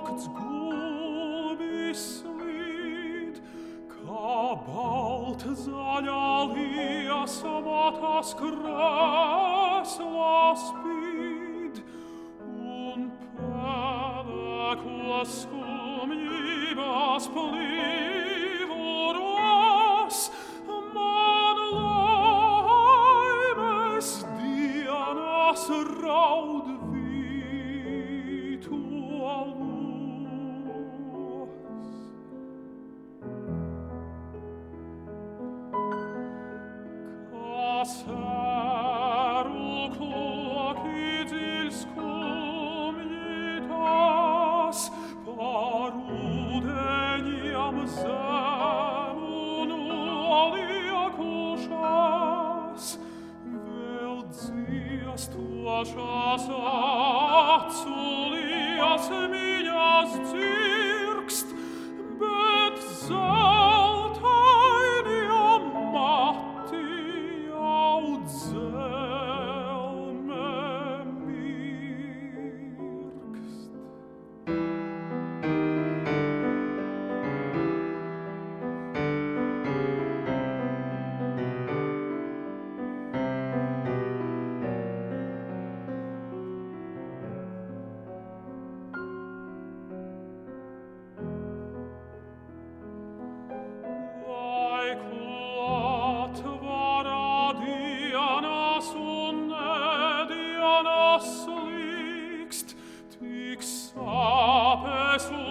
nakts gulbis slīd, kā balta zaļā lija samatās krēslā spīd, un pēdēkos skumjībās plīvoros, man laimes dienas raud Sēru kloki dziļ skumjitās, par ūdeņiem zemu noliekušās, vēl dziestošās aculijas miņas dzirkst, bet zeltainiem zelme mirkst. Slīkst, tik sāpes